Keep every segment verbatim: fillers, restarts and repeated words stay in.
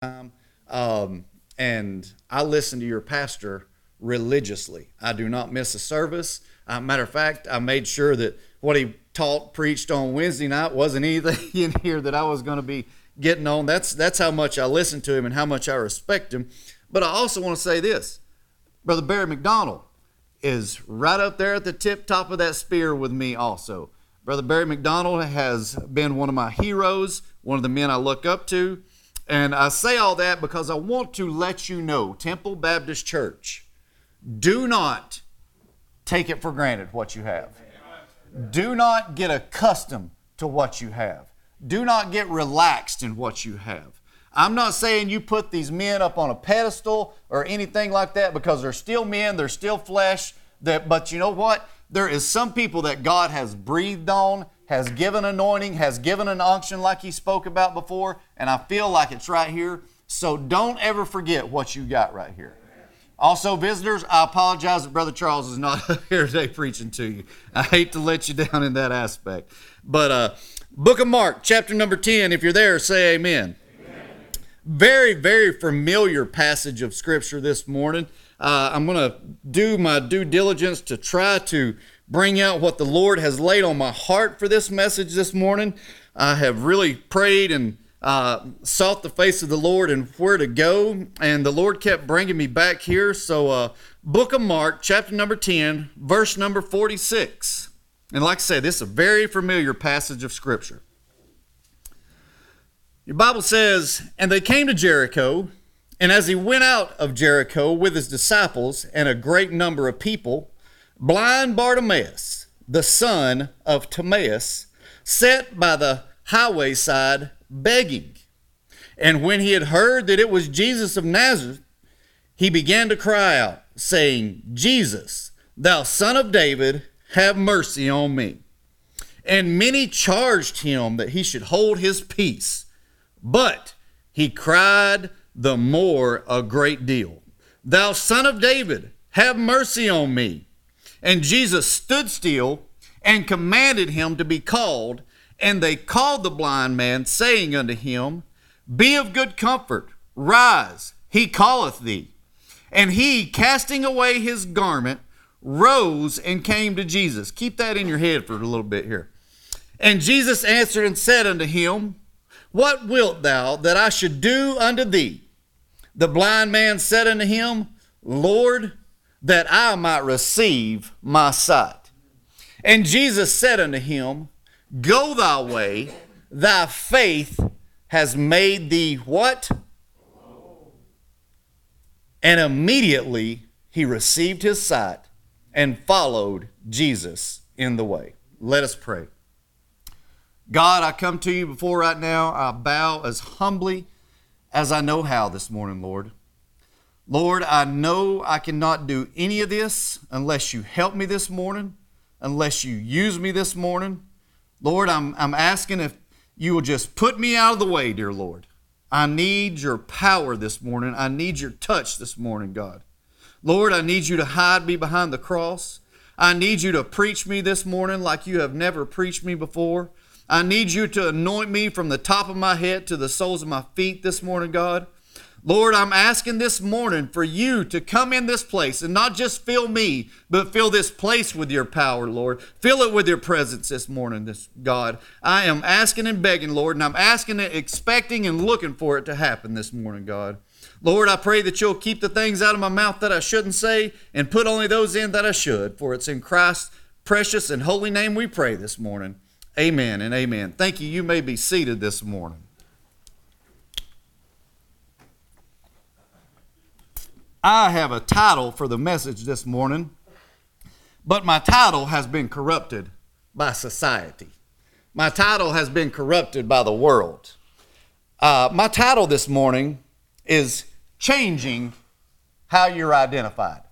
time. Um, and I listen to your pastor religiously. I do not miss a service. Uh, matter of fact, I made sure that what he taught, preached on Wednesday night wasn't anything in here that I was going to be getting on. That's that's how much I listen to him and how much I respect him. But I also want to say this. Brother Barry McDonald is right up there at the tip top of that spear with me also. Brother Barry McDonald has been one of my heroes, one of the men I look up to. And I say all that because I want to let you know, Temple Baptist Church, do not take it for granted what you have. Do not get accustomed to what you have. Do not get relaxed in what you have. I'm not saying you put these men up on a pedestal or anything like that, because they're still men, they're still flesh. That, but you know what? There is some people that God has breathed on, has given anointing, has given an unction like He spoke about before, and I feel like it's right here. So don't ever forget what you got right here. Also, visitors, I apologize that Brother Charles is not here today preaching to you. I hate to let you down in that aspect. But uh, Book of Mark, chapter number ten, if you're there, say amen. Amen. Very, very familiar passage of Scripture this morning. Uh, I'm going to do my due diligence to try to bring out what the Lord has laid on my heart for this message this morning. I have really prayed and uh, sought the face of the Lord and where to go, and the Lord kept bringing me back here. So uh, Book of Mark, chapter number ten, verse number forty-six. And like I say, this is a very familiar passage of Scripture. Your Bible says, "And they came to Jericho, and as he went out of Jericho with his disciples and a great number of people, blind Bartimaeus, the son of Timaeus, sat by the highway side begging. And when he had heard that it was Jesus of Nazareth, he began to cry out, saying, Jesus, thou son of David, have mercy on me. And many charged him that he should hold his peace. But he cried the more a great deal, Thou son of David, have mercy on me. And Jesus stood still and commanded him to be called. And they called the blind man, saying unto him, Be of good comfort, rise, he calleth thee. And he, casting away his garment, rose and came to Jesus. Keep that in your head for a little bit here. And Jesus answered and said unto him, What wilt thou that I should do unto thee? The blind man said unto him, Lord, that I might receive my sight. And Jesus said unto him, Go thy way, thy faith has made thee what? And immediately he received his sight and followed Jesus in the way. Let us pray. God, I come to you before right now. I bow as humbly as I know how this morning, Lord. Lord, I know I cannot do any of this unless you help me this morning, unless you use me this morning. Lord, I'm, I'm asking if you will just put me out of the way, dear Lord. I need your power this morning. I need your touch this morning, God. Lord, I need you to hide me behind the cross. I need you to preach me this morning like you have never preached me before. I need you to anoint me from the top of my head to the soles of my feet this morning, God. Lord, I'm asking this morning for you to come in this place and not just fill me, but fill this place with your power, Lord. Fill it with your presence this morning, this God. I am asking and begging, Lord, and I'm asking it, expecting and looking for it to happen this morning, God. Lord, I pray that you'll keep the things out of my mouth that I shouldn't say and put only those in that I should, for it's in Christ's precious and holy name we pray this morning. Amen and amen. Thank you. You may be seated this morning. I have a title for the message this morning, but my title has been corrupted by society. My title has been corrupted by the world. Uh, my title this morning is Changing How You're Identified.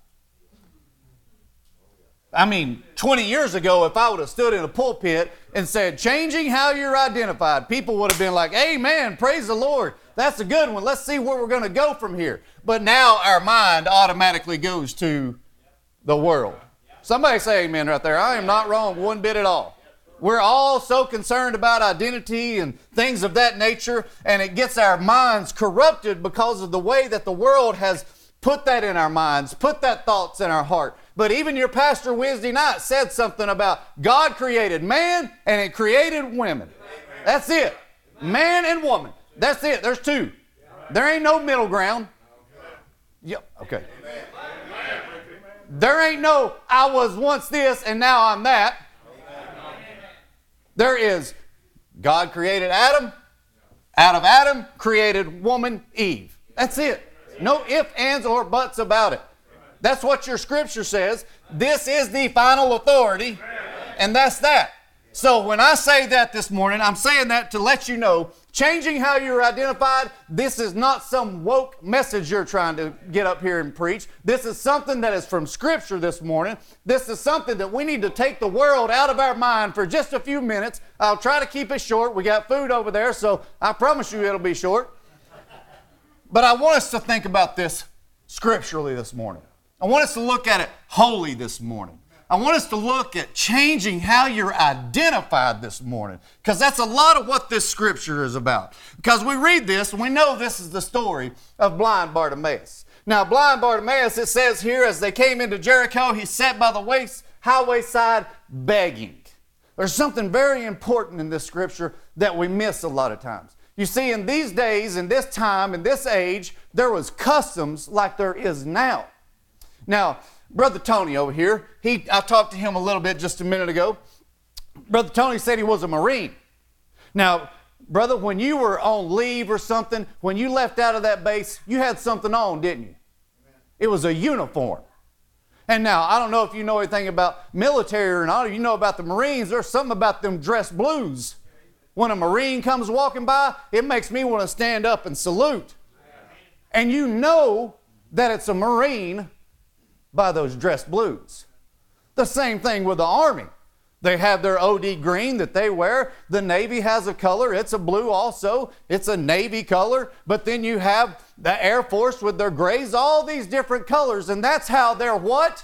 I mean, twenty years ago, if I would have stood in a pulpit and said, changing how you're identified, people would have been like, amen, praise the Lord. That's a good one. Let's see where we're going to go from here. But now our mind automatically goes to the world. Somebody say amen right there. I am not wrong one bit at all. We're all so concerned about identity and things of that nature, and it gets our minds corrupted because of the way that the world has put that in our minds, put that thoughts in our heart. But even your pastor Wednesday night said something about God created man and it created women. That's it. Man and woman. That's it. There's two. There ain't no middle ground. Yep. Okay. There ain't no I was once this and now I'm that. There is God created Adam. Out of Adam created woman Eve. That's it. No ifs, ands, or buts about it. That's what your scripture says. This is the final authority, and that's that. So when I say that this morning, I'm saying that to let you know, changing how you're identified, this is not some woke message you're trying to get up here and preach. This is something that is from Scripture this morning. This is something that we need to take the world out of our mind for just a few minutes. I'll try to keep it short. We got food over there, so I promise you it'll be short. But I want us to think about this scripturally this morning. I want us to look at it wholly this morning. I want us to look at changing how you're identified this morning, because that's a lot of what this scripture is about. Because we read this and we know this is the story of blind Bartimaeus. Now, blind Bartimaeus, it says here, as they came into Jericho, he sat by the ways, highway side begging. There's something very important in this scripture that we miss a lot of times. You see, in these days, in this time, in this age, there was customs like there is now. Now, Brother Tony over here, he I talked to him a little bit just a minute ago. Brother Tony said he was a Marine. Now, brother, when you were on leave or something, when you left out of that base, you had something on, didn't you? It was a uniform. And now, I don't know if you know anything about military or not, or you know about the Marines. There's something about them dress blues. When a Marine comes walking by, it makes me want to stand up and salute. And you know that it's a Marine by those dress blues. The same thing with the Army. They have their O D green that they wear. The Navy has a color. It's a blue also. It's a Navy color. But then you have the Air Force with their grays, all these different colors. And that's how they're what?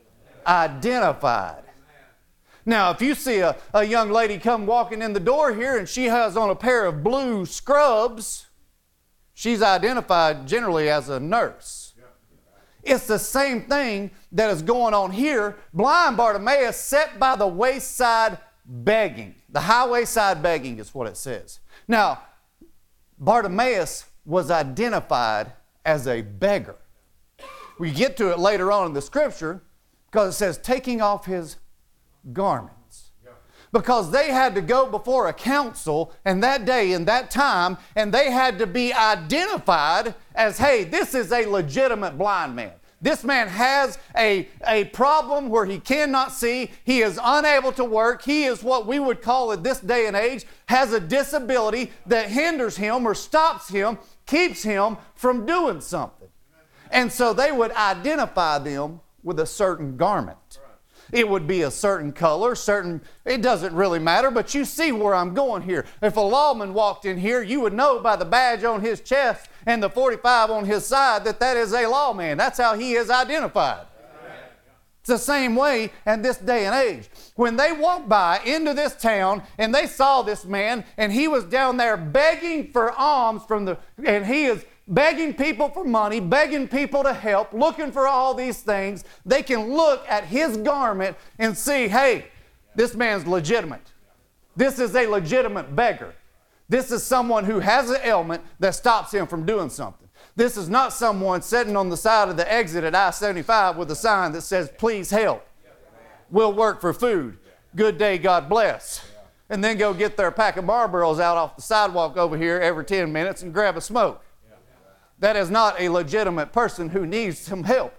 Identified. Now, if you see a, a young lady come walking in the door here and she has on a pair of blue scrubs, she's identified generally as a nurse. It's the same thing that is going on here. Blind Bartimaeus sat by the wayside begging. The highway side begging is what it says. Now, Bartimaeus was identified as a beggar. We get to it later on in the scripture because it says taking off his garments. Because they had to go before a council and that day and that time, and they had to be identified as, hey, this is a legitimate blind man. This man has a, a problem where he cannot see. He is unable to work. He is what we would call at this day and age, has a disability that hinders him or stops him, keeps him from doing something. And so they would identify them with a certain garment. It would be a certain color, certain, it doesn't really matter, but you see where I'm going here. If a lawman walked in here, you would know by the badge on his chest and the forty-five on his side that that is a lawman. That's how he is identified. It's the same way in this day and age. When they walked by into this town and they saw this man and he was down there begging for alms from the, and he is begging people for money, begging people to help, looking for all these things, they can look at his garment and see, hey, this man's legitimate. This is a legitimate beggar. This is someone who has an ailment that stops him from doing something. This is not someone sitting on the side of the exit at I seventy-five with a sign that says, please help. We'll work for food. Good day, God bless. And then go get their pack of Marlboros out off the sidewalk over here every ten minutes and grab a smoke. That is not a legitimate person who needs some help.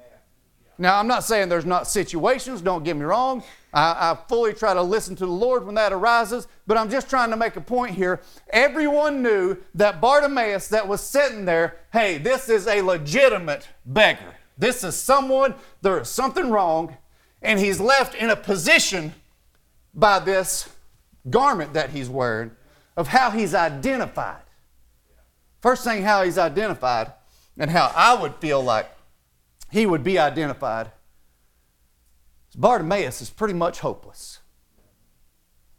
Now, I'm not saying there's not situations, don't get me wrong. I, I fully try to listen to the Lord when that arises, but I'm just trying to make a point here. Everyone knew that Bartimaeus that was sitting there, hey, this is a legitimate beggar. This is someone, there is something wrong, and he's left in a position by this garment that he's wearing of how he's identified. First thing, how he's identified and how I would feel like he would be identified. Bartimaeus is pretty much hopeless.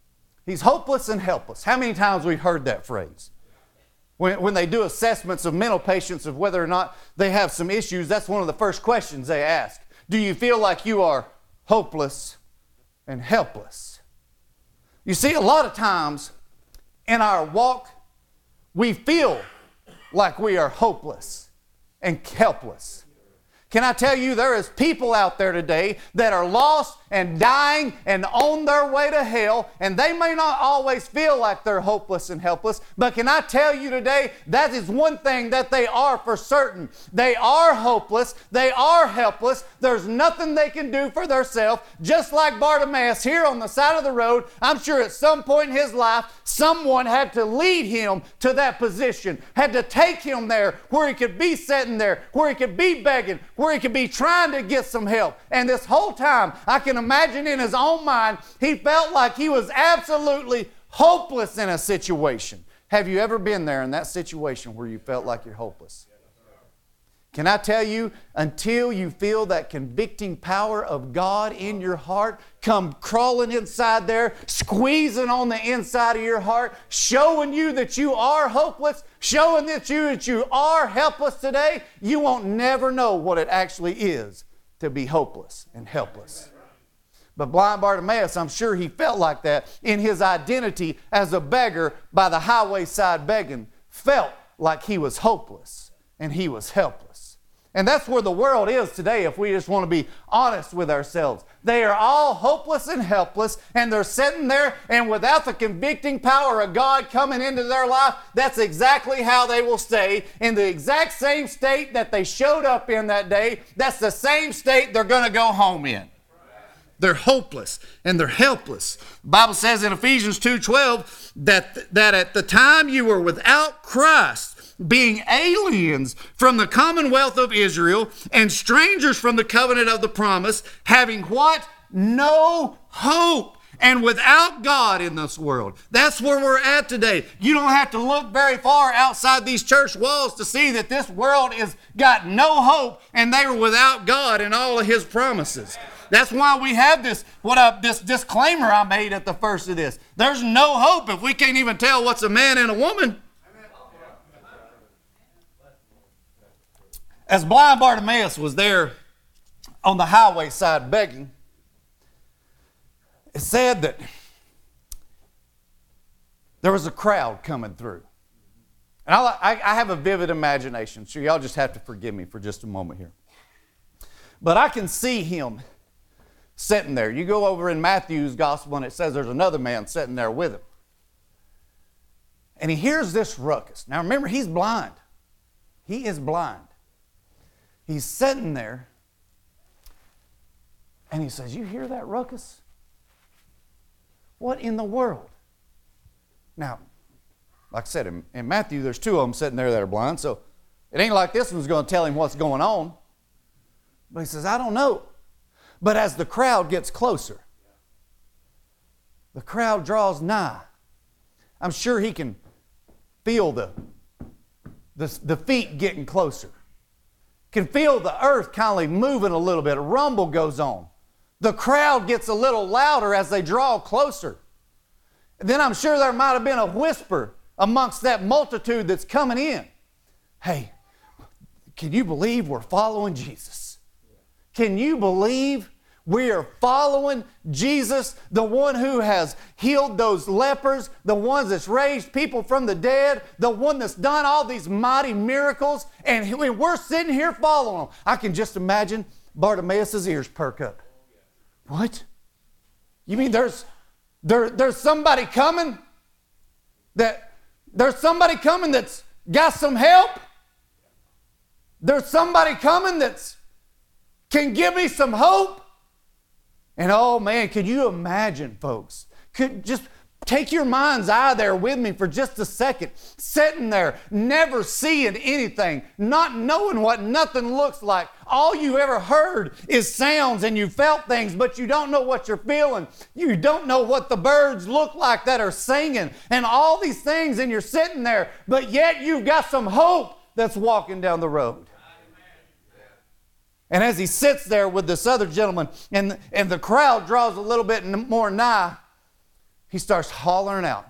He's hopeless and helpless. How many times we've heard that phrase? When, when they do assessments of mental patients of whether or not they have some issues, that's one of the first questions they ask. Do you feel like you are hopeless and helpless? You see, a lot of times in our walk, we feel like we are hopeless and helpless. Can I tell you, there is people out there today that are lost and dying and on their way to hell, and they may not always feel like they're hopeless and helpless, but can I tell you today, that is one thing that they are for certain. They are hopeless. They are helpless. There's nothing they can do for themselves. Just like Bartimaeus here on the side of the road, I'm sure at some point in his life, someone had to lead him to that position, had to take him there where he could be sitting there, where he could be begging, where he could be trying to get some help. And this whole time, I can imagine in his own mind, he felt like he was absolutely hopeless in a situation. Have you ever been there in that situation where you felt like you're hopeless? Can I tell you, until you feel that convicting power of God in your heart come crawling inside there, squeezing on the inside of your heart, showing you that you are hopeless, showing that you that you are helpless today, you won't never know what it actually is to be hopeless and helpless. But blind Bartimaeus, I'm sure he felt like that in his identity as a beggar by the highway side begging, felt like he was hopeless and he was helpless. And that's where the world is today, if we just want to be honest with ourselves. They are all hopeless and helpless, and they're sitting there, and without the convicting power of God coming into their life, that's exactly how they will stay, in the exact same state that they showed up in that day. That's the same state they're going to go home in. They're hopeless and they're helpless. The Bible says in Ephesians two twelve that, that at the time you were without Christ, being aliens from the commonwealth of Israel and strangers from the covenant of the promise, having what? No hope and without God in this world. That's where we're at today. You don't have to look very far outside these church walls to see that this world has got no hope and they were without God and all of His promises. That's why we have this, what I, this disclaimer I made at the first of this. There's no hope if we can't even tell what's a man and a woman. As blind Bartimaeus was there on the highway side begging, it said that there was a crowd coming through. And I, I, I have a vivid imagination, so y'all just have to forgive me for just a moment here. But I can see him sitting there. You go over in Matthew's gospel and it says there's another man sitting there with him. And he hears this ruckus. Now remember, he's blind. He is blind. He's sitting there and he says, "You hear that ruckus? What in the world?" Now, like I said, in, in Matthew, there's two of them sitting there that are blind, so it ain't like this one's going to tell him what's going on. But he says, "I don't know." But as the crowd gets closer, the crowd draws nigh. I'm sure he can feel the, the, the feet getting closer. Can feel the earth kind of moving a little bit. A rumble goes on. The crowd gets a little louder as they draw closer. And then I'm sure there might have been a whisper amongst that multitude that's coming in. "Hey, can you believe we're following Jesus? Can you believe we are following Jesus, the one who has healed those lepers, the one that's raised people from the dead, the one that's done all these mighty miracles, and we're sitting here following him?" I can just imagine Bartimaeus' ears perk up. What? You mean there's there, there's somebody coming that there's somebody coming that's got some help? There's somebody coming that's can give me some hope? And oh man, could you imagine, folks? Could just take your mind's eye there with me for just a second, sitting there, never seeing anything, not knowing what nothing looks like. All you ever heard is sounds and you felt things, but you don't know what you're feeling. You don't know what the birds look like that are singing and all these things, and you're sitting there, but yet you've got some hope that's walking down the road. And as he sits there with this other gentleman, and, and the crowd draws a little bit more nigh, he starts hollering out,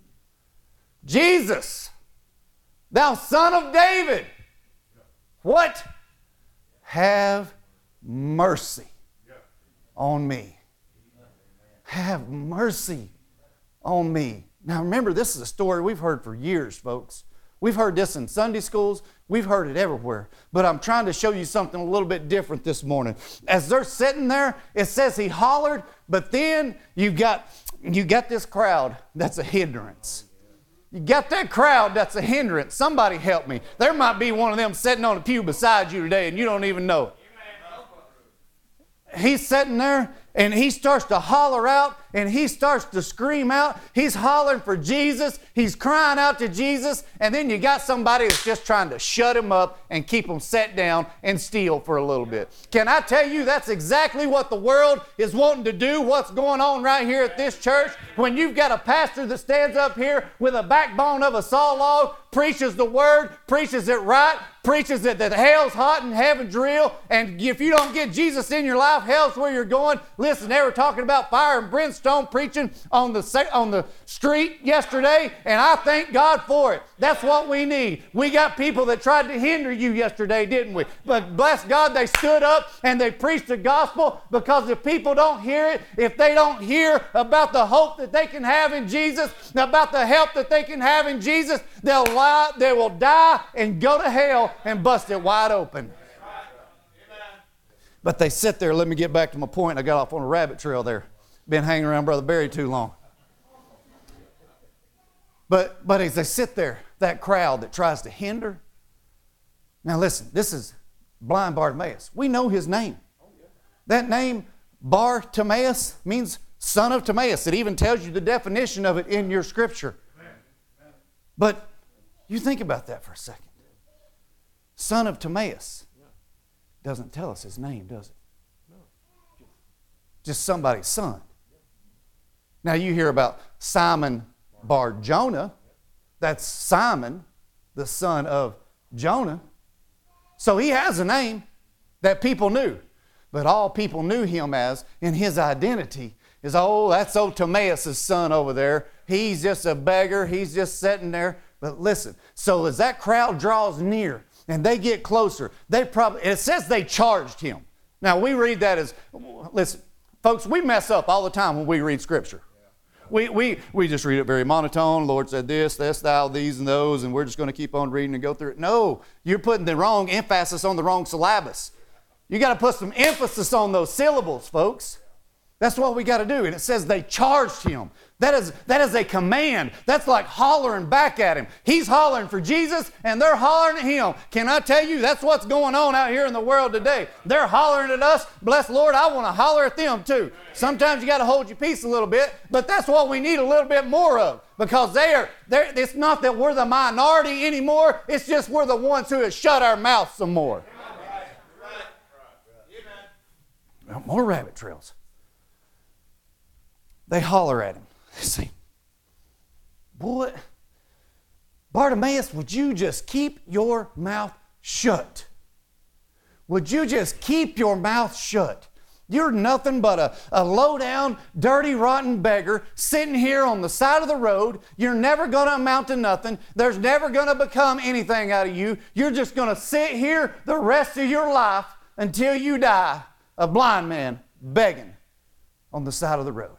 Jesus, thou son of David, what? Have mercy on me. Have mercy on me. Now remember, this is a story we've heard for years, folks. We've heard this in Sunday schools. We've heard it everywhere. But I'm trying to show you something a little bit different this morning. As they're sitting there, it says he hollered, but then you got, you got this crowd that's a hindrance. You got that crowd that's a hindrance. Somebody help me. There might be one of them sitting on a pew beside you today and you don't even know it. He's sitting there and he starts to holler out and he starts to scream out. He's hollering for Jesus. He's crying out to Jesus. And then you got somebody that's just trying to shut him up and keep him set down and still for a little bit. Can I tell you that's exactly what the world is wanting to do, what's going on right here at this church? When you've got a pastor that stands up here with a backbone of a saw log, preaches the word, preaches it right, preaches that, that hell's hot and heaven's real, and if you don't get Jesus in your life, hell's where you're going. Listen, they were talking about fire and brimstone preaching on the, on the street yesterday, and I thank God for it. That's what we need. We got people that tried to hinder you yesterday, didn't we? But bless God, they stood up and they preached the gospel, because if people don't hear it, if they don't hear about the hope that they can have in Jesus, about the help that they can have in Jesus, they'll lie, they will die and go to hell and bust it wide open. But they sit there. Let me get back to my point. I got off on a rabbit trail there. Been hanging around Brother Barry too long. But, but as they sit there, that crowd that tries to hinder. Now listen, this is blind Bartimaeus. We know his name. That name, Bartimaeus, means son of Timaeus. It even tells you the definition of it in your scripture. But you think about that for a second. Son of Timaeus doesn't tell us his name, does it? Just somebody's son. Now you hear about Simon Bar-Jonah. That's Simon, the son of Jonah. So he has a name that people knew. But all people knew him as, in his identity, is, oh, that's old Timaeus' son over there. He's just a beggar. He's just sitting there. But listen, so as that crowd draws near and they get closer, they probably, it says they charged him. Now we read that as, listen, folks, we mess up all the time when we read Scripture. We, we, we just read it very monotone. Lord said this, this, thou, these, and those, and we're just going to keep on reading and go through it. No, you're putting the wrong emphasis on the wrong syllabus. You got to put some emphasis on those syllables, folks. That's what we got to do. And it says they charged him. That is, that is a command. That's like hollering back at him. He's hollering for Jesus and they're hollering at him. Can I tell you, that's what's going on out here in the world today. They're hollering at us. Bless the Lord, I want to holler at them too. Sometimes you got to hold your peace a little bit, but that's what we need a little bit more of, because they are, it's not that we're the minority anymore. It's just we're the ones who have shut our mouths some more. Well, more rabbit trails. They holler at him. They say, boy, Bartimaeus, would you just keep your mouth shut? Would you just keep your mouth shut? You're nothing but a, a low-down, dirty, rotten beggar sitting here on the side of the road. You're never going to amount to nothing. There's never going to become anything out of you. You're just going to sit here the rest of your life until you die, a blind man begging on the side of the road.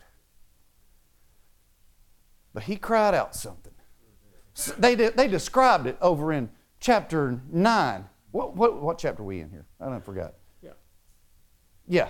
But he cried out something. So they, they described it over in chapter nine. What, what, what chapter are we in here? I don't forgot. Yeah. Yeah.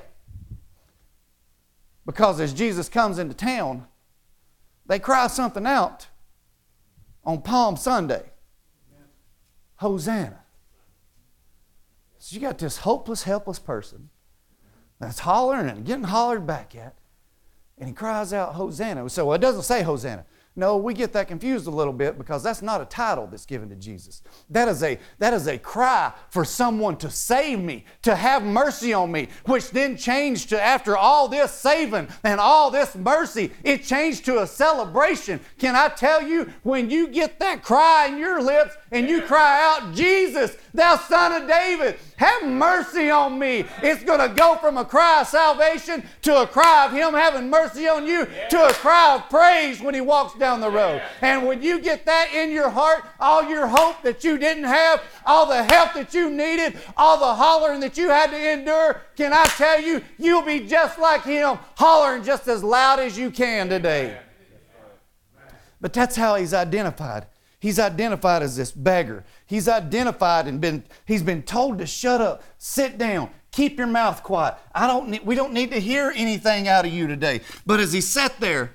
Because as Jesus comes into town, they cry something out on Palm Sunday. Hosanna. So you got this hopeless, helpless person that's hollering and getting hollered back at. And he cries out, Hosanna. So it doesn't say Hosanna. No, we get that confused a little bit because that's not a title that's given to Jesus. That is a, that is a cry for someone to save me, to have mercy on me, which then changed to, after all this saving and all this mercy, it changed to a celebration. Can I tell you, when you get that cry in your lips and you cry out, Jesus, thou Son of David, have mercy on me, it's going to go from a cry of salvation to a cry of Him having mercy on you to a cry of praise when He walks down the road. And when you get that in your heart, all your hope that you didn't have, all the help that you needed, all the hollering that you had to endure, can I tell you, you'll be just like Him, hollering just as loud as you can today. But that's how He's identified. He's identified as this beggar. He's identified and been, he's been told to shut up, sit down, keep your mouth quiet. I don't need, we don't need to hear anything out of you today. But as he sat there,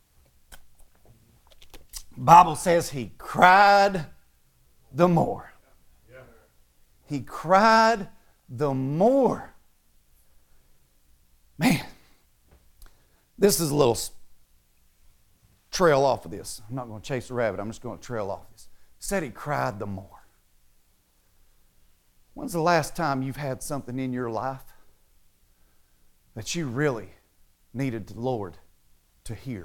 Bible says he cried the more. He cried the more. Man, this is a little trail off of this. I'm not going to chase a rabbit. I'm just going to trail off this. Said he cried the more. When's the last time you've had something in your life that you really needed the Lord to hear?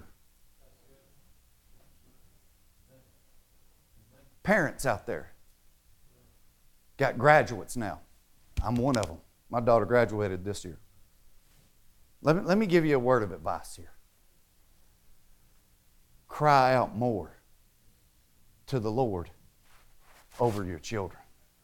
Parents out there got graduates now. I'm one of them. My daughter graduated this year. Let me, let me give you a word of advice here. Cry out more to the Lord over your children.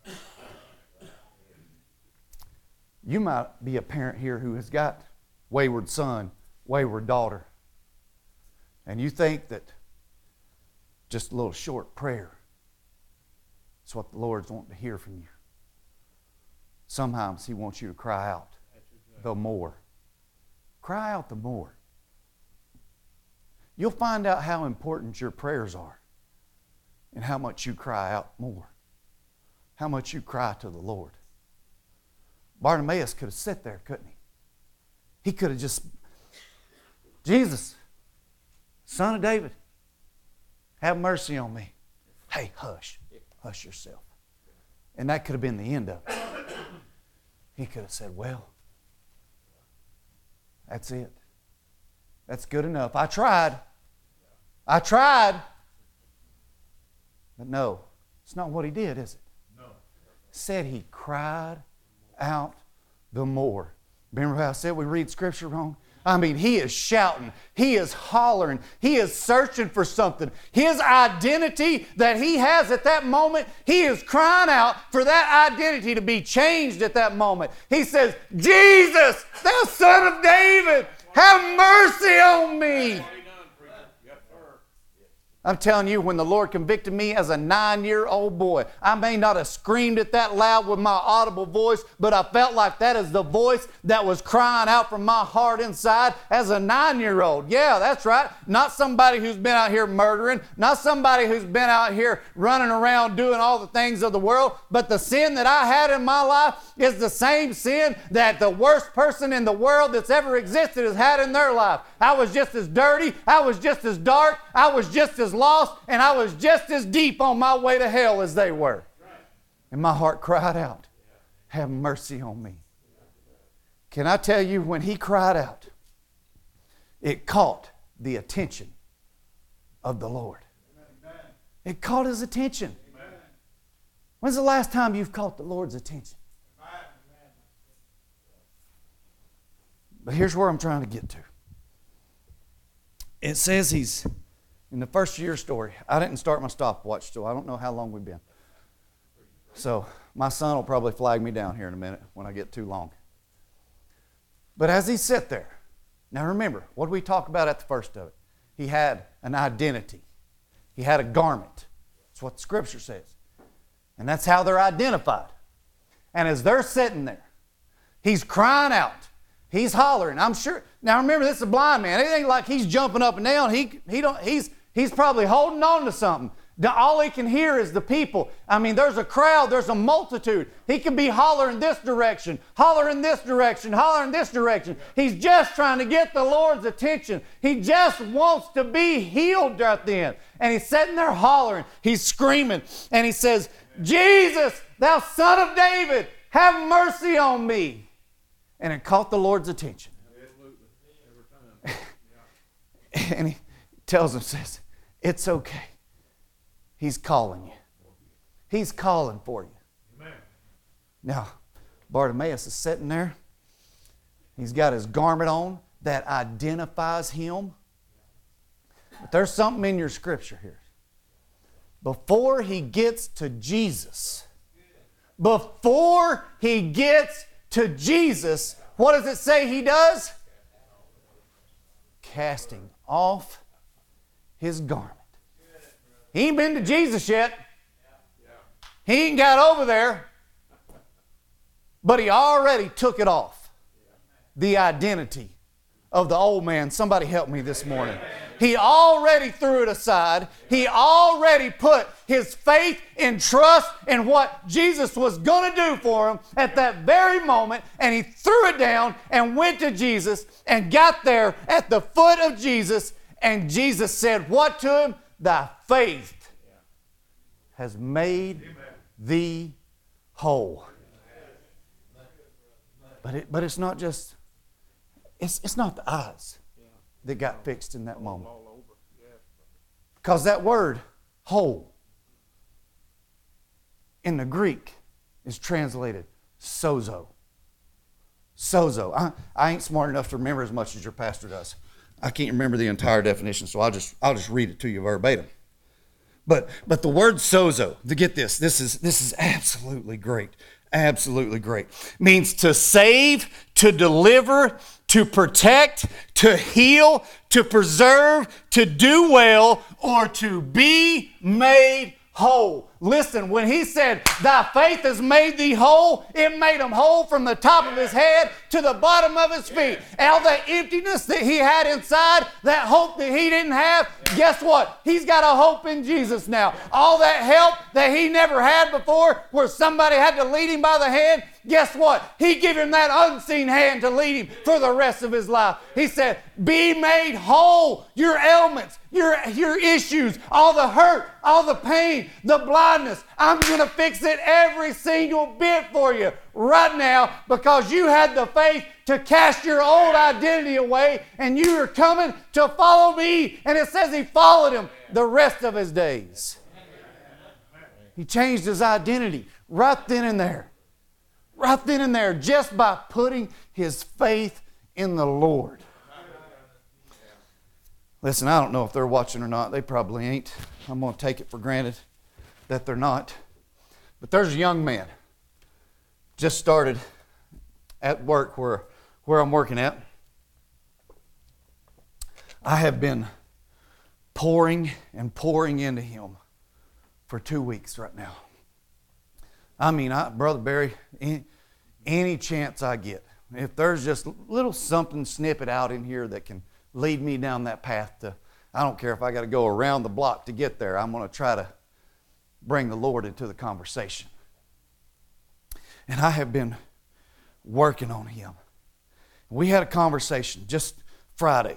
You might be a parent here who has got wayward son, wayward daughter, and you think that just a little short prayer is what the Lord's wanting to hear from you. Sometimes He wants you to cry out the more. Cry out the more. You'll find out how important your prayers are and how much you cry out more. How much you cry to the Lord. Bartimaeus could have sat there, couldn't he? He could have just, Jesus, Son of David, have mercy on me. Hey, hush. Hush yourself. And that could have been the end of it. He could have said, well, that's it. That's good enough. I tried. I tried. But no, it's not what he did, is it? No. Said he cried out the more. Remember how I said we read Scripture wrong? I mean, he is shouting. He is hollering. He is searching for something. His identity that he has at that moment, he is crying out for that identity to be changed at that moment. He says, Jesus, thou Son of David, have mercy on me. I'm telling you, when the Lord convicted me as a nine-year-old boy, I may not have screamed it that loud with my audible voice, but I felt like that is the voice that was crying out from my heart inside as a nine-year-old. Yeah, that's right. Not somebody who's been out here murdering, not somebody who's been out here running around doing all the things of the world, but the sin that I had in my life is the same sin that the worst person in the world that's ever existed has had in their life. I was just as dirty, I was just as dark, I was just as lost, and I was just as deep on my way to hell as they were. And my heart cried out, have mercy on me. Can I tell you, when he cried out, it caught the attention of the Lord. It caught his attention. When's the last time you've caught the Lord's attention? But here's where I'm trying to get to. It says he's, in the first year story, I didn't start my stopwatch, so I don't know how long we've been. So my son will probably flag me down here in a minute when I get too long. But as he sat there, now remember, what did we talk about at the first of it? He had an identity. He had a garment. That's what the Scripture says. And that's how they're identified. And as they're sitting there, he's crying out. He's hollering. I'm sure. Now remember, this is a blind man. It ain't like he's jumping up and down. He, he don't, he's, he's probably holding on to something. The- All he can hear is the people. I mean, there's a crowd, there's a multitude. He can be hollering this direction, hollering this direction, hollering this direction. He's just trying to get the Lord's attention. He just wants to be healed right then. And he's sitting there hollering. He's screaming. And he says, Jesus, thou son of David, have mercy on me. And it caught the Lord's attention. And he tells him, says, it's okay. He's calling you. He's calling for you. Amen. Now, Bartimaeus is sitting there. He's got his garment on that identifies him. But there's something in your scripture here. Before he gets to Jesus, before he gets to Jesus, what does it say he does? Casting off his garment. He ain't been to Jesus yet. He ain't got over there. But he already took it off. The identity of the old man. Somebody help me this morning. He already threw it aside. He already put his faith and trust in what Jesus was going to do for him at that very moment. And he threw it down and went to Jesus and got there at the foot of Jesus. And Jesus said what to him? Thy faith has made thee whole. But it, but it's not just, it's, it's not the eyes that got fixed in that moment. Because that word, whole, in the Greek is translated sozo. Sozo. I, I ain't smart enough to remember as much as your pastor does. I can't remember the entire definition, so I'll just I'll just read it to you verbatim. But but the word sozo, to get this, this is this is absolutely great. Absolutely great. Means to save, to deliver, to protect, to heal, to preserve, to do well, or to be made whole. Listen, when he said, thy faith has made thee whole, it made him whole from the top of his head to the bottom of his feet. All that emptiness that he had inside, that hope that he didn't have, guess what? He's got a hope in Jesus now. All that help that he never had before, where somebody had to lead him by the hand, guess what? He gave him that unseen hand to lead him for the rest of his life. He said, be made whole. Your ailments, your, your issues, all the hurt, all the pain, the blindness, I'm going to fix it every single bit for you right now, because you had the faith to cast your old identity away and you are coming to follow me. And it says he followed him the rest of his days. He changed his identity right then and there. Right then and there, just by putting his faith in the Lord. Listen, I don't know if they're watching or not. They probably ain't. I'm going to take it for granted that they're not. But there's a young man just started at work where, where I'm working at. I have been pouring and pouring into him for two weeks right now. I mean, I, Brother Barry, any, any chance I get, if there's just a little something snippet out in here that can lead me down that path to, I don't care if I got to go around the block to get there, I'm going to try to bring the Lord into the conversation. And I have been working on him. We had a conversation just Friday.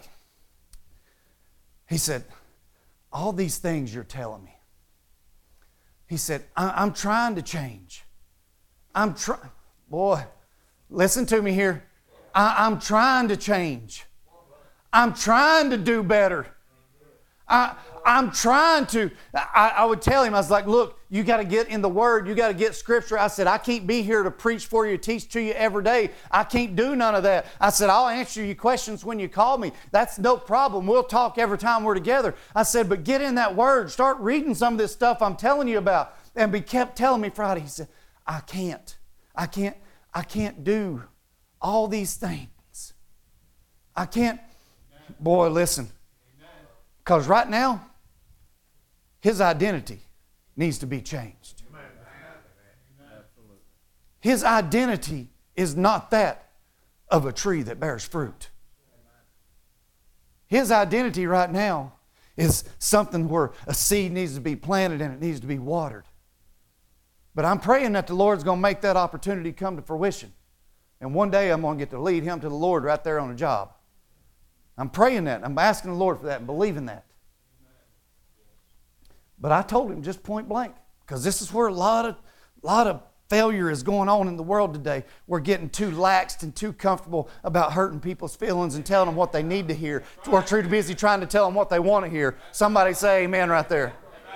He said, all these things you're telling me. He said, I'm trying to change. I'm trying. Boy, listen to me here. I- I'm trying to change. I'm trying to do better. I, I'm trying to. I, I would tell him, I was like, look, you got to get in the Word. You got to get Scripture. I said, I can't be here to preach for you, teach to you every day. I can't do none of that. I said, I'll answer you questions when you call me. That's no problem. We'll talk every time we're together. I said, but get in that Word. Start reading some of this stuff I'm telling you about. And he kept telling me Friday, he said, I can't. I can't. I can't do all these things. I can't. Boy, listen. Because right now, his identity needs to be changed. His identity is not that of a tree that bears fruit. His identity right now is something where a seed needs to be planted and it needs to be watered. But I'm praying that the Lord's going to make that opportunity come to fruition. And one day I'm going to get to lead him to the Lord right there on the job. I'm praying that. I'm asking the Lord for that and believing that. But I told him just point blank, because this is where a lot of, lot of failure is going on in the world today. We're getting too laxed and too comfortable about hurting people's feelings and telling them what they need to hear. We're too busy trying to tell them what they want to hear. Somebody say amen right there.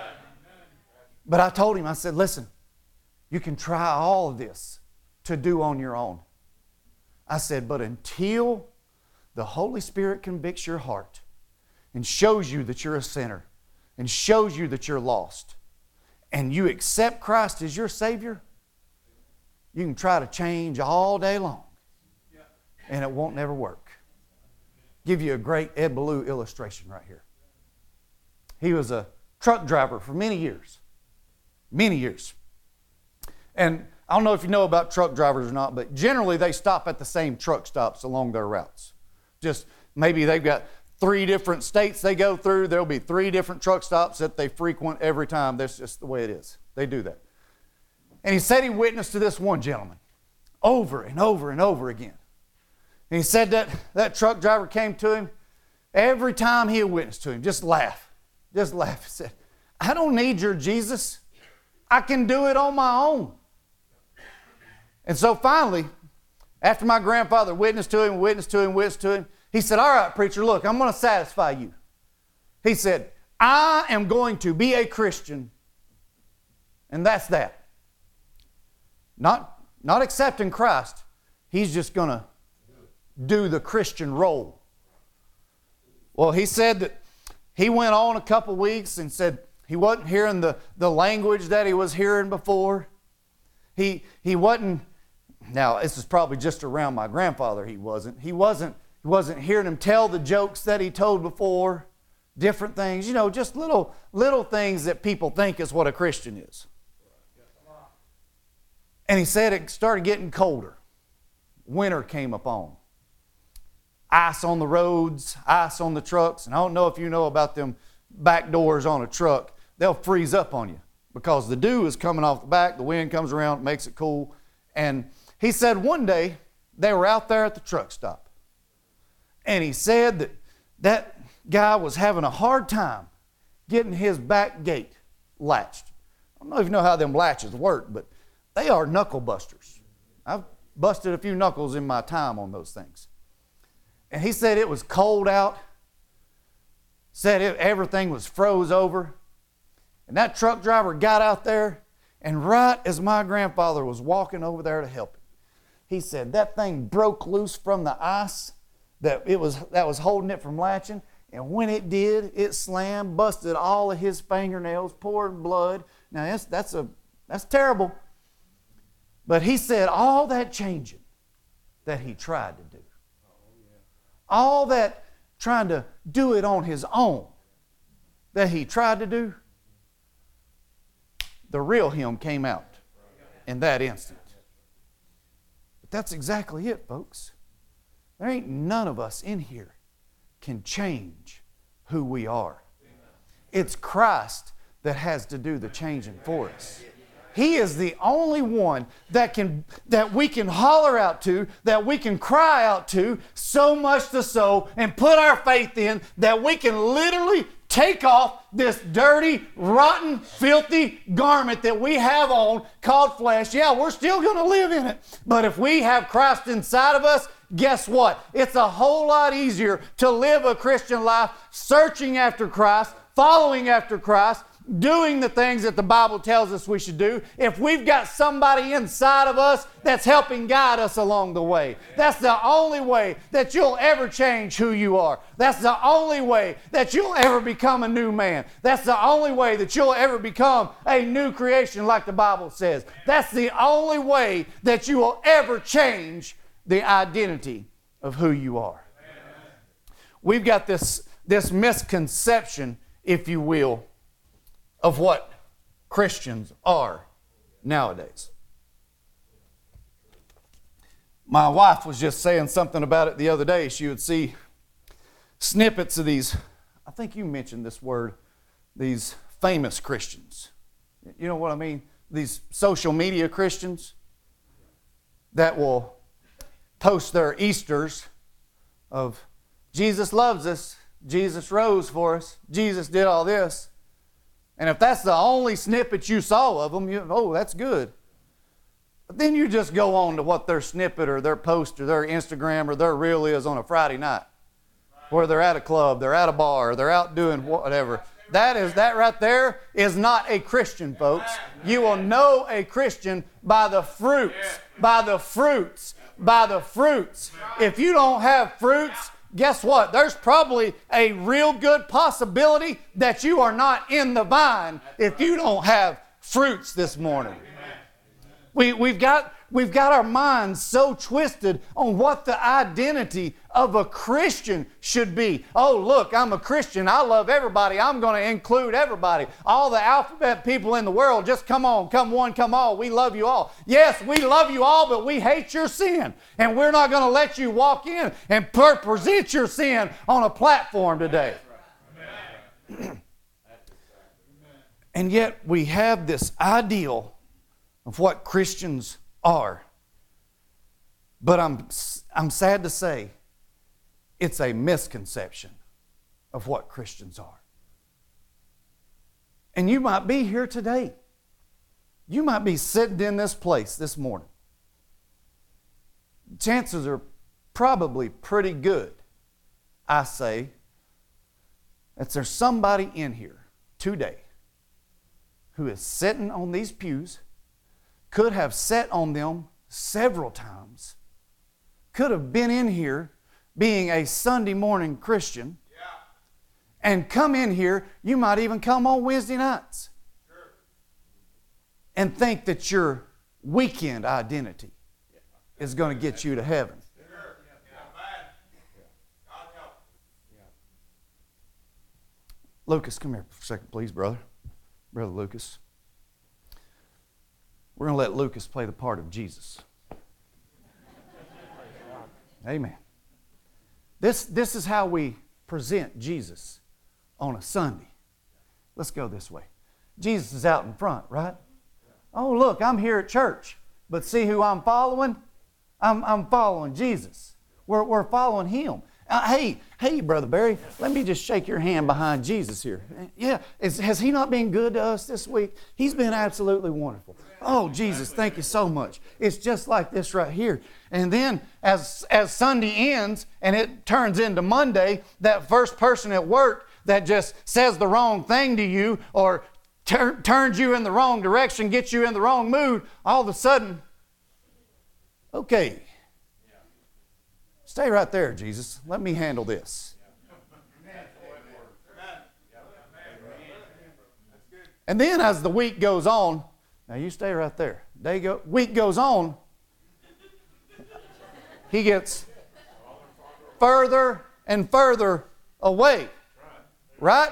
But I told him, I said, listen, you can try all of this to do on your own. I said, but until the Holy Spirit convicts your heart and shows you that you're a sinner and shows you that you're lost and you accept Christ as your Savior, you can try to change all day long and it won't never work. Give you a great Ed Ballou illustration right here. He was a truck driver for many years. Many years. And I don't know if you know about truck drivers or not, but generally they stop at the same truck stops along their routes. Just maybe they've got three different states they go through. There'll be three different truck stops that they frequent every time. That's just the way it is. They do that. And he said he witnessed to this one gentleman over and over and over again. And he said that that truck driver came to him every time he witnessed to him. Just laugh. Just laugh. He said, I don't need your Jesus. I can do it on my own. And so finally, after my grandfather witnessed to him, witnessed to him, witnessed to him, he said, all right, preacher, look, I'm going to satisfy you. He said, I am going to be a Christian, and that's that. Not, not accepting Christ. He's just going to do the Christian role. Well, he said that he went on a couple weeks and said he wasn't hearing the, the language that he was hearing before. He, he wasn't, now this is probably just around my grandfather he wasn't. He wasn't, he wasn't hearing him tell the jokes that he told before, different things, you know, just little, little things that people think is what a Christian is. And he said it started getting colder. Winter came upon. Ice on the roads, ice on the trucks. And I don't know if you know about them back doors on a truck. They'll freeze up on you because the dew is coming off the back. The wind comes around, makes it cool. And he said one day they were out there at the truck stop. And he said that that guy was having a hard time getting his back gate latched. I don't know if you know how them latches work, but they are knuckle busters. I've busted a few knuckles in my time on those things. And he said it was cold out. Said it, everything was froze over. And that truck driver got out there, and right as my grandfather was walking over there to help him, he said that thing broke loose from the ice that it was that was holding it from latching. And when it did, it slammed, busted all of his fingernails, poured blood. Now that's that's a that's terrible. But he said all that changing that he tried to do, all that trying to do it on his own that he tried to do, the real him came out in that instant. But that's exactly it, folks. There ain't none of us in here can change who we are. It's Christ that has to do the changing for us. He is the only one that can that we can holler out to, that we can cry out to, so much to so, and put our faith in that we can literally take off this dirty, rotten, filthy garment that we have on called flesh. Yeah, we're still going to live in it. But if we have Christ inside of us, guess what? It's a whole lot easier to live a Christian life searching after Christ, following after Christ, doing the things that the Bible tells us we should do if we've got somebody inside of us that's helping guide us along the way. That's the only way that you'll ever change who you are. That's the only way that you'll ever become a new man. That's the only way that you'll ever become a new creation like the Bible says. That's the only way that you will ever change the identity of who you are. We've got this, this misconception, if you will, of what Christians are nowadays. My wife was just saying something about it the other day. She would see snippets of these I think you mentioned this word, these famous Christians. You know what I mean? These social media Christians that will post their Easters of Jesus loves us, Jesus rose for us, Jesus did all this. And if that's the only snippet you saw of them, you, oh, that's good. But then you just go on to what their snippet or their post or their Instagram or their reel is on a Friday night, where they're at a club, they're at a bar, they're out doing whatever. That is, that right there is not a Christian, folks. You will know a Christian by the fruits, by the fruits, by the fruits. If you don't have fruits, guess what? There's probably a real good possibility that you are not in the vine if you don't have fruits this morning. We, we've got, we've got our minds so twisted on what the identity of a Christian should be. Oh, look, I'm a Christian. I love everybody. I'm going to include everybody. All the alphabet people in the world, just come on, come one, come all. We love you all. Yes, we love you all, but we hate your sin. And we're not going to let you walk in and per- present your sin on a platform today. And yet we have this ideal of what Christians are. But I'm, I'm sad to say, it's a misconception of what Christians are. And you might be here today. You might be sitting in this place this morning. Chances are probably pretty good, I say, that there's somebody in here today who is sitting on these pews, could have sat on them several times, could have been in here being a Sunday morning Christian, yeah, and come in here, you might even come on Wednesday nights, sure, and think that your weekend identity is going to get you to heaven. Sure. Lucas, come here for a second, please, brother. Brother Lucas. We're going to let Lucas play the part of Jesus. Amen. This, this is how we present Jesus on a Sunday. Let's go this way. Jesus is out in front, right? Oh, look, I'm here at church. But see who I'm following? I'm, I'm following Jesus. We're, we're following Him. Uh, hey, hey, Brother Barry, let me just shake your hand behind Jesus here. Yeah, is, has He not been good to us this week? He's been absolutely wonderful. Oh, Jesus, thank you so much. It's just like this right here. And then as, as Sunday ends and it turns into Monday, that first person at work that just says the wrong thing to you or tur- turns you in the wrong direction, gets you in the wrong mood, all of a sudden, okay, stay right there, Jesus. Let me handle this. And then as the week goes on, now you stay right there. Day go, week goes on, he gets further and further away. Right?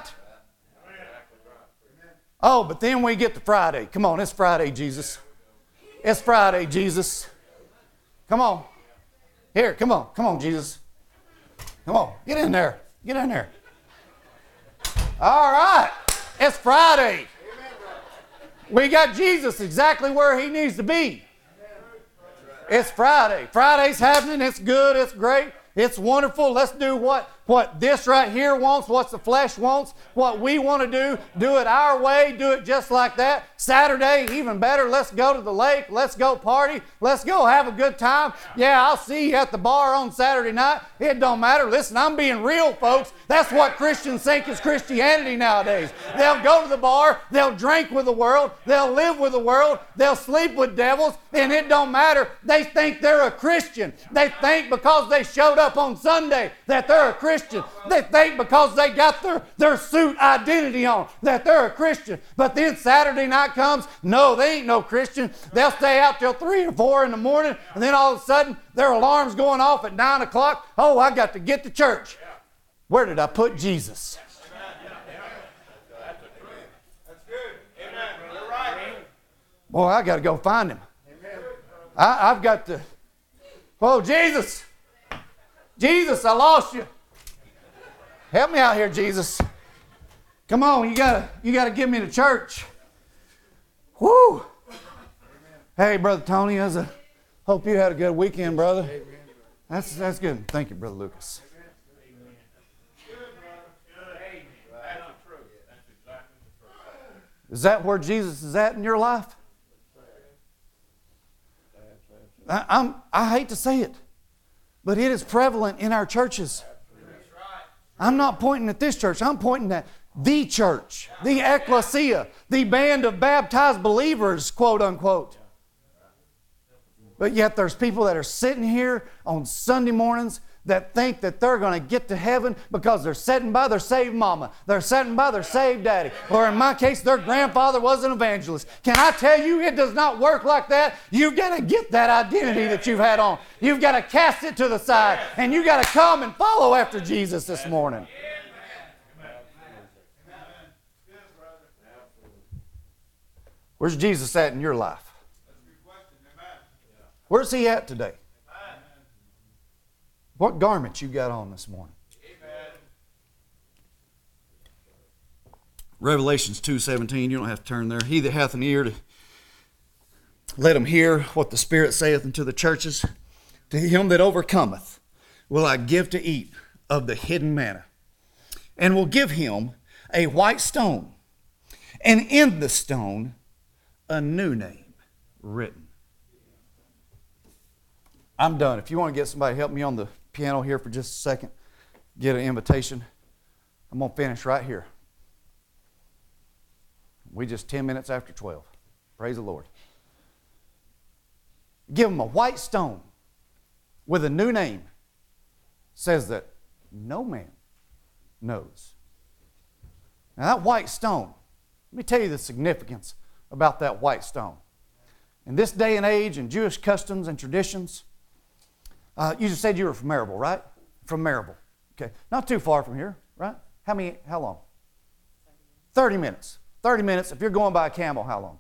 Oh, but then we get to Friday. Come on, it's Friday, Jesus. It's Friday, Jesus. Come on. Here, come on. Come on, Jesus. Come on. Get in there. Get in there. All right. It's Friday. We got Jesus exactly where He needs to be. It's Friday. Friday's happening. It's good. It's great. It's wonderful. Let's do what, what this right here wants, what the flesh wants, what we want to do. Do it our way. Do it just like that. Saturday, even better. Let's go to the lake. Let's go party. Let's go have a good time. Yeah, I'll see you at the bar on Saturday night. It don't matter. Listen, I'm being real, folks. That's what Christians think is Christianity nowadays. They'll go to the bar. They'll drink with the world. They'll live with the world. They'll sleep with devils. And it don't matter. They think they're a Christian. They think because they showed up on Sunday that they're a Christian. They think because they got their, their suit identity on that they're a Christian. But then Saturday night comes, no, they ain't no Christian. They'll stay out till three or four in the morning, and then all of a sudden their alarm's going off at nine o'clock. Oh, I got to get to church. Where did I put Jesus? Boy, I got to go find Him. I, I've got to. Oh, Jesus. Jesus, I lost you. Help me out here, Jesus. Come on, you gotta you gotta get me to church. Woo! Hey, Brother Tony, as a hope you had a good weekend, brother. That's that's good. Thank you, Brother Lucas. Is that where Jesus is at in your life? I, I'm, I hate to say it, but it is prevalent in our churches. I'm not pointing at this church. I'm pointing at the church, the ecclesia, the band of baptized believers, quote unquote. But yet there's people that are sitting here on Sunday mornings that think that they're going to get to heaven because they're sitting by their saved mama. They're sitting by their saved daddy. Or in my case, their grandfather was an evangelist. Can I tell you, it does not work like that. You've got to get that identity that you've had on. You've got to cast it to the side. And you've got to come and follow after Jesus this morning. Where's Jesus at in your life? Where's He at today? What garments you got on this morning? Amen. Revelations two seventeen, you don't have to turn there. He that hath an ear to let him hear what the Spirit saith unto the churches. To him that overcometh will I give to eat of the hidden manna, and will give him a white stone, and in the stone a new name written. I'm done. If you want to get somebody to help me on the piano here for just a second, get an invitation. I'm going to finish right here. We just ten minutes after twelve. Praise the Lord. Give them a white stone with a new name. Says that no man knows. Now that white stone, let me tell you the significance about that white stone. In this day and age, in Jewish customs and traditions, Uh, you just said you were from Maryville, right? From Maryville. Okay. Not too far from here, right? How many, how long? thirty minutes. thirty minutes. If you're going by a camel, how long?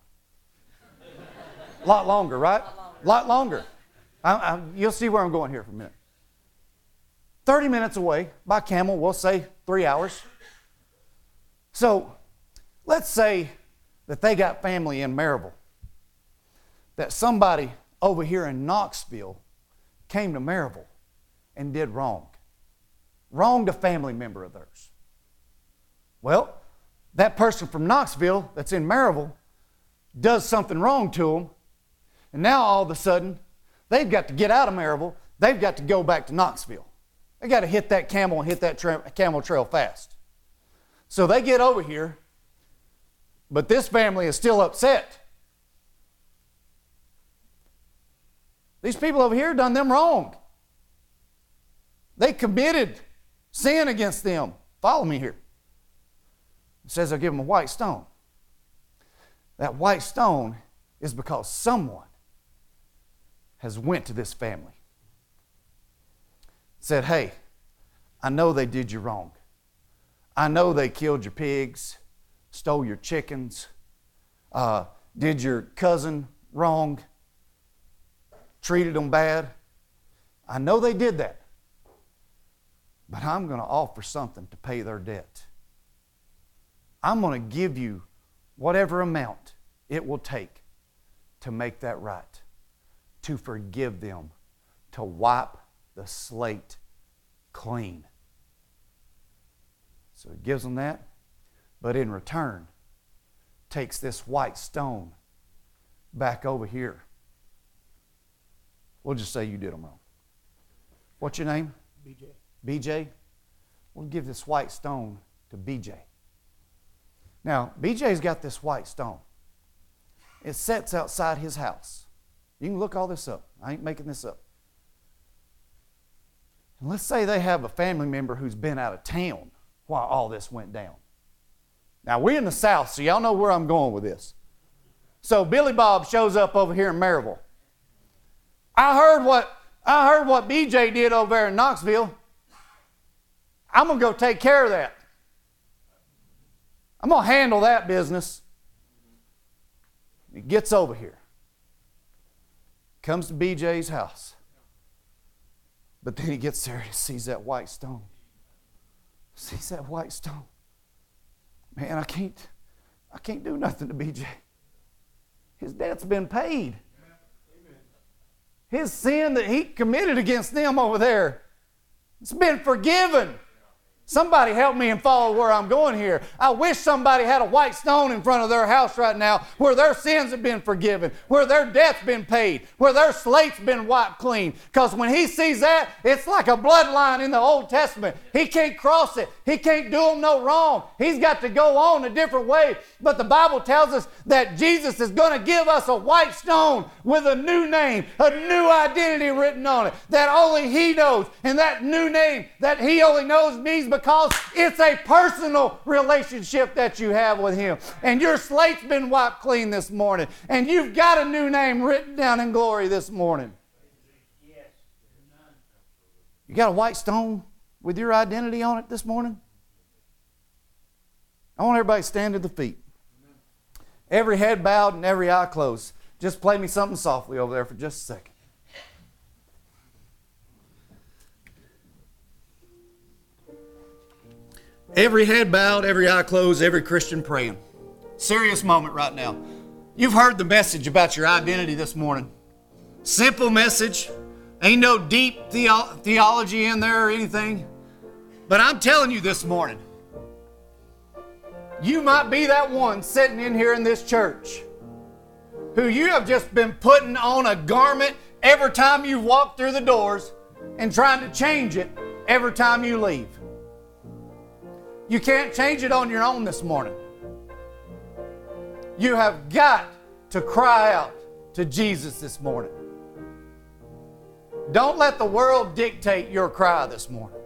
A lot longer, right? A lot longer. I, I, you'll see where I'm going here for a minute. thirty minutes away by camel, we'll say three hours. So let's say that they got family in Maryville. That somebody over here in Knoxville came to Maryville and did wrong. Wronged a family member of theirs. Well, that person from Knoxville that's in Maryville does something wrong to them, and now all of a sudden, they've got to get out of Maryville. They've got to go back to Knoxville. They got to hit that camel and hit that tra- camel trail fast. So they get over here, but this family is still upset. These people over here done them wrong. They committed sin against them. Follow me here. It says they'll give them a white stone. That white stone is because someone has went to this family. Said, hey, I know they did you wrong. I know they killed your pigs, stole your chickens, uh, did your cousin wrong, treated them bad. I know they did that. But I'm going to offer something to pay their debt. I'm going to give you whatever amount it will take to make that right, to forgive them, to wipe the slate clean. So he gives them that, but in return, takes this white stone back over here. We'll just say you did them wrong. What's your name? B J. B J? We'll give this white stone to B J. Now, B J's got this white stone. It sits outside his house. You can look all this up. I ain't making this up. And let's say they have a family member who's been out of town while all this went down. Now, we're in the South, so y'all know where I'm going with this. So Billy Bob shows up over here in Maryville. I heard what I heard what B J did over there in Knoxville. I'm going to go take care of that. I'm going to handle that business. He gets over here. Comes to B J's house. But then he gets there and sees that white stone. Sees that white stone. man, I can't, I can't do nothing to B J. His debt's been paid. His sin that he committed against them over there, it's been forgiven. Somebody help me and follow where I'm going here. I wish somebody had a white stone in front of their house right now where their sins have been forgiven, where their debt's been paid, where their slate's been wiped clean. Because when he sees that, it's like a bloodline in the Old Testament. He can't cross it. He can't do them no wrong. He's got to go on a different way. But the Bible tells us that Jesus is going to give us a white stone with a new name, a new identity written on it that only he knows. And that new name that he only knows means because it's a personal relationship that you have with him. And your slate's been wiped clean this morning. And you've got a new name written down in glory this morning. You got a white stone with your identity on it this morning? I want everybody to stand to the feet. Every head bowed and every eye closed. Just play me something softly over there for just a second. Every head bowed, every eye closed, every Christian praying. Serious moment right now. You've heard the message about your identity this morning. Simple message. Ain't no deep theo- theology in there or anything. But I'm telling you this morning, you might be that one sitting in here in this church who you have just been putting on a garment every time you walk through the doors and trying to change it every time you leave. You can't change it on your own this morning. You have got to cry out to Jesus this morning. Don't let the world dictate your cry this morning.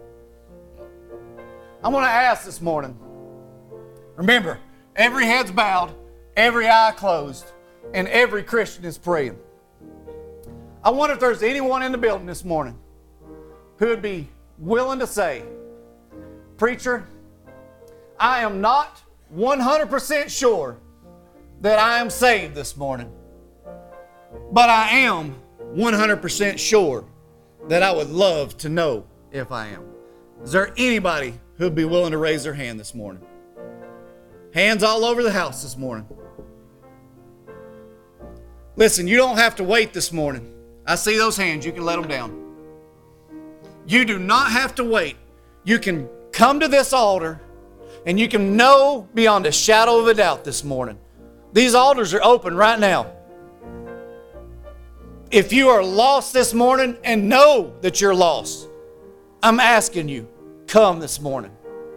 I want to ask this morning, remember, every head's bowed, every eye closed, and every Christian is praying. I wonder if there's anyone in the building this morning who would be willing to say, preacher, I am not one hundred percent sure that I am saved this morning, but I am one hundred percent sure that I would love to know if I am. Is there anybody who would be willing to raise their hand this morning? Hands all over the house this morning. Listen, you don't have to wait this morning. I see those hands. You can let them down. You do not have to wait. You can come to this altar and you can know beyond a shadow of a doubt this morning. These altars are open right now. If you are lost this morning and know that you're lost, I'm asking you, come this morning.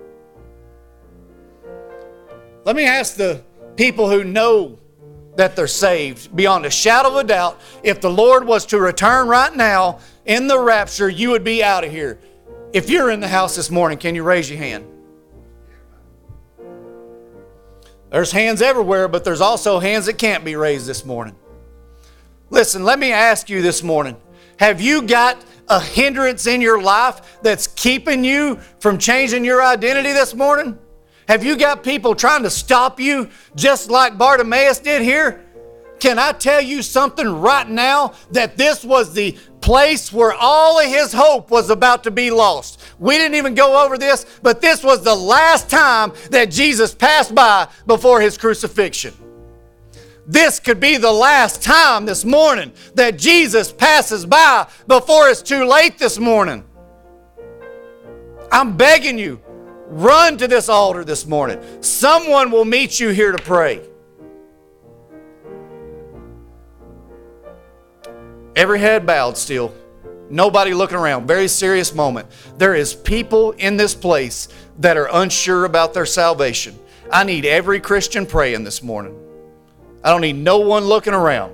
Let me ask the people who know that they're saved beyond a shadow of a doubt, if the Lord was to return right now in the rapture, you would be out of here. If you're in the house this morning, can you raise your hand? There's hands everywhere, but there's also hands that can't be raised this morning. Listen, let me ask you this morning, have you got a hindrance in your life that's keeping you from changing your identity this morning? Have you got people trying to stop you just like Bartimaeus did here? Can I tell you something right now, that this was the place where all of his hope was about to be lost? We didn't even go over this, but this was the last time that Jesus passed by before his crucifixion. This could be the last time this morning that Jesus passes by before it's too late this morning. I'm begging you, run to this altar this morning. Someone will meet you here to pray. Every head bowed still. Nobody looking around. Very serious moment. There is people in this place that are unsure about their salvation. I need every Christian praying this morning. I don't need no one looking around.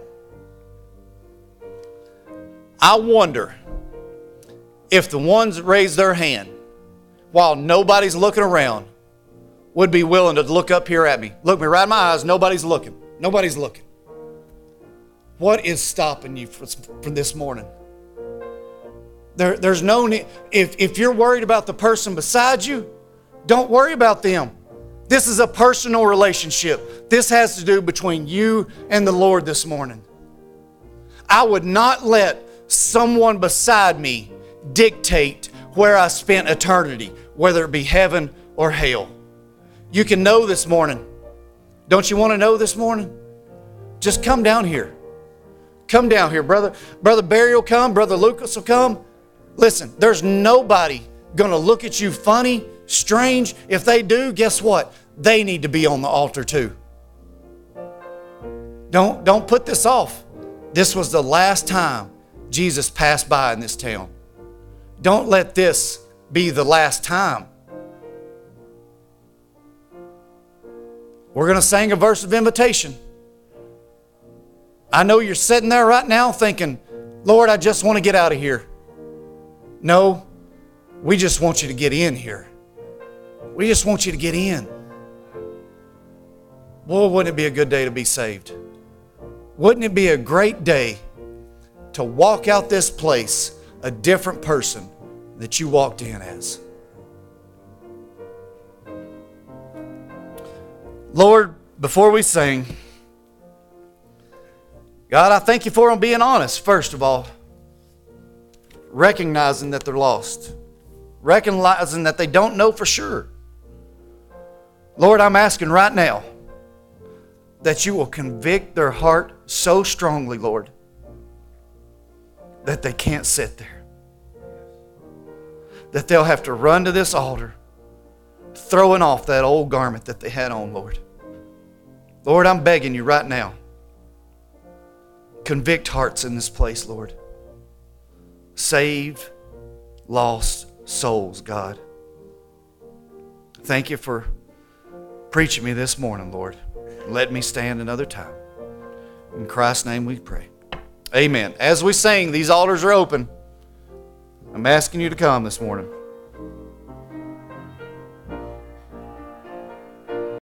I wonder if the ones that raise their hand while nobody's looking around would be willing to look up here at me. Look me right in my eyes. Nobody's looking. Nobody's looking. What is stopping you from this morning? There, there's no need. If, if you're worried about the person beside you, don't worry about them. This is a personal relationship. This has to do between you and the Lord this morning. I would not let someone beside me dictate where I spent eternity, whether it be heaven or hell. You can know this morning. Don't you want to know this morning? Just come down here. Come down here. Brother, Brother Barry will come. Brother Lucas will come. Listen, there's nobody going to look at you funny, strange. If they do, guess what? They need to be on the altar too. Don't, don't put this off. This was the last time Jesus passed by in this town. Don't let this be the last time. We're going to sing a verse of invitation. I know you're sitting there right now thinking, Lord, I just want to get out of here. No, we just want you to get in here. We just want you to get in. Boy, wouldn't it be a good day to be saved? Wouldn't it be a great day to walk out this place a different person that you walked in as? Lord, before we sing, God, I thank you for them being honest, first of all. Recognizing that they're lost. Recognizing that they don't know for sure. Lord, I'm asking right now that you will convict their heart so strongly, Lord, that they can't sit there. That they'll have to run to this altar, throwing off that old garment that they had on, Lord. Lord, I'm begging you right now. Convict hearts in this place, Lord. Save lost souls, God. Thank you for preaching me this morning, Lord. Let me stand another time. In Christ's name we pray. Amen. As we sing, these altars are open. I'm asking you to come this morning.